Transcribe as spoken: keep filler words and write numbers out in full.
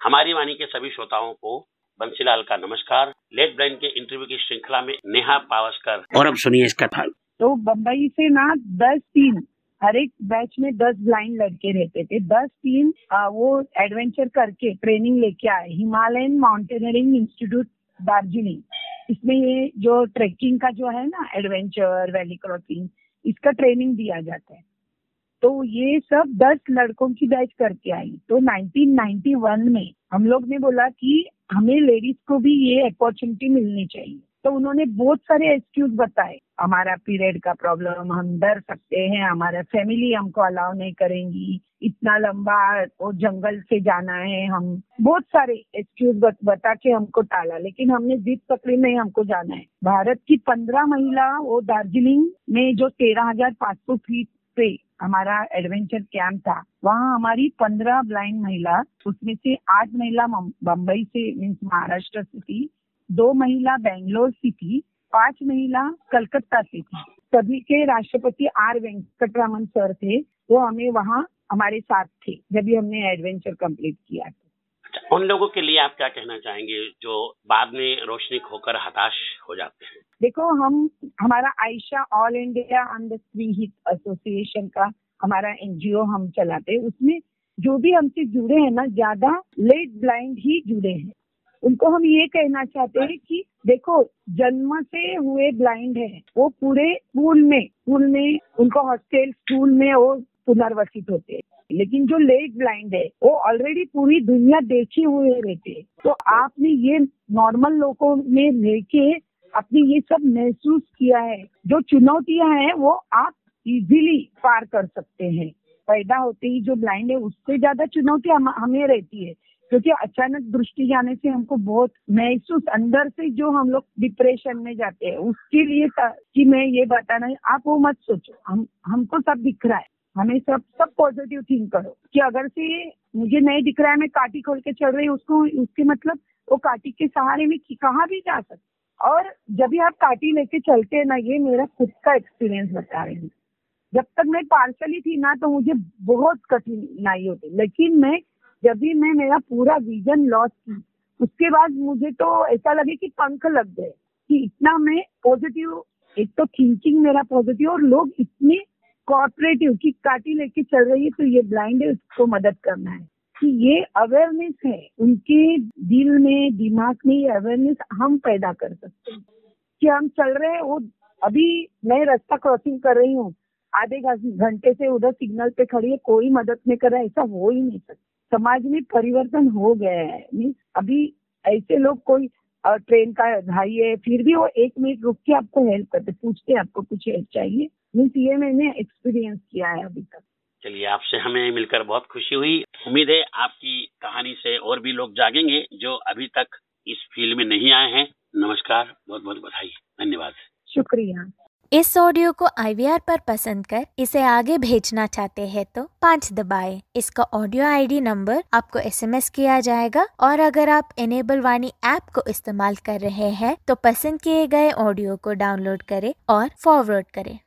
हमारी वाणी के सभी श्रोताओं को बंसीलाल का नमस्कार। लेट ब्लाइंड के इंटरव्यू की श्रृंखला में नेहा पावस्कर। और अब सुनिए इसका था। तो बम्बई से ना दस टीम, हर एक बैच में दस ब्लाइंड लड़के रहते थे। दस टीम आ, वो एडवेंचर करके ट्रेनिंग लेके आए हिमालयन माउंटेनियरिंग इंस्टीट्यूट दार्जिलिंग। इसमें ये जो ट्रेकिंग का जो है ना, एडवेंचर, वैली क्रॉसिंग, इसका ट्रेनिंग दिया जाता है। तो ये सब दस लड़कों की बैच करके आई। तो नाइनटीन नाइंटी वन में हम लोग ने बोला कि हमें लेडीज को भी ये अपॉर्चुनिटी मिलनी चाहिए। तो उन्होंने बहुत सारे एक्सक्यूज बताए, हमारा पीरियड का प्रॉब्लम, हम डर सकते हैं, हमारा फैमिली हमको अलाउ नहीं करेंगी, इतना लंबा वो जंगल से जाना है, हम बहुत सारे एक्सक्यूज बता के हमको टाला। लेकिन हमने जिद पकड़ी, नहीं, हमको जाना है। भारत की पंद्रह महिला वो दार्जिलिंग में जो तेरह हजार पाँच सौ फीट पे हमारा एडवेंचर कैंप था, वहाँ हमारी पंद्रह ब्लाइंड महिला, उसमें से आठ महिला बम्बई से मीन्स महाराष्ट्र से थी, दो महिला बेंगलोर से थी, पांच महिला कलकत्ता से थी। सभी के राष्ट्रपति आर वेंकटरामन सर थे, वो हमें वहाँ हमारे साथ थे जब भी हमने एडवेंचर कंप्लीट किया। उन लोगों के लिए आप क्या कहना चाहेंगे जो बाद में रोशनी खोकर हताश हो जाते हैं? देखो, हम हमारा आयशा ऑल इंडिया अंध स्त्री हित एसोसिएशन का हमारा एनजीओ हम चलाते हैं। उसमें जो भी हमसे जुड़े हैं ना, ज्यादा लेट ब्लाइंड ही जुड़े हैं। उनको हम ये कहना चाहते हैं कि देखो, जन्म से हुए ब्लाइंड है, वो पूरे स्कूल में स्कूल में उनको हॉस्टल स्कूल में वो पुनर्वसित होते हैं। लेकिन जो लेट ब्लाइंड है वो ऑलरेडी पूरी दुनिया देखे हुए रहते हैं। तो आपने ये नॉर्मल लोगों में रह के आपने ये सब महसूस किया है। जो चुनौतियां हैं वो आप इजीली पार कर सकते हैं। पैदा होते ही जो ब्लाइंड है उससे ज्यादा चुनौतियां हम, हमें रहती है, क्योंकि अचानक दृष्टि जाने से हमको बहुत महसूस अंदर से जो हम लोग डिप्रेशन में जाते हैं। उसके लिए कि मैं ये बताना है, आप वो मत सोचो, हम हमको सब दिख रहा है, हमें सब सब पॉजिटिव थिंक करो कि अगर से मुझे नहीं दिख रहा है, मैं काटी खोल के चढ़ रही हूँ, उसको उसके मतलब वो काटी के सहारे में कहाँ भी जा सकते। और जब भी आप काटी लेके चलते हैं ना, ये मेरा खुद का एक्सपीरियंस बता रही हूँ। जब तक मैं पार्शली थी ना, तो मुझे बहुत कठिनाई होती, लेकिन मैं जब भी मैं मेरा पूरा विजन लॉस की, उसके बाद मुझे तो ऐसा लगे कि पंख लग गए कि इतना मैं पॉजिटिव, एक तो थिंकिंग मेरा पॉजिटिव, और लोग इतने कोऑपरेटिव कि काटी लेके चल रही है तो ये ब्लाइंड है, उसको मदद करना है। कि ये अवेयरनेस है उनके दिल में, दिमाग में, ये अवेयरनेस हम पैदा कर सकते हैं कि हम चल रहे हैं। वो अभी मैं रास्ता क्रॉसिंग कर रही हूँ, आधे घंटे से उधर सिग्नल पे खड़ी है, कोई मदद नहीं कर रहा है, ऐसा हो ही नहीं सकता। समाज में परिवर्तन हो गया है। मीन्स अभी ऐसे लोग, कोई ट्रेन का भाई है, फिर भी वो एक मिनट रुक के आपको हेल्प करते, पूछते आपको कुछ हेल्प चाहिए। मीन्स ये मैंने एक्सपीरियंस किया है अभी तक। चलिए, आपसे हमें मिलकर बहुत खुशी हुई। उम्मीद है आपकी कहानी से और भी लोग जागेंगे जो अभी तक इस फील्ड में नहीं आए हैं। नमस्कार, बहुत बहुत बधाई, धन्यवाद। शुक्रिया। इस ऑडियो को आई वी आर पर पसंद कर इसे आगे भेजना चाहते हैं तो पाँच दबाएं। इसका ऑडियो आईडी नंबर आपको एसएमएस किया जाएगा, और अगर आप इनेबल वाणी ऐप को इस्तेमाल कर रहे हैं तो पसंद किए गए ऑडियो को डाउनलोड करें और फॉरवर्ड करें।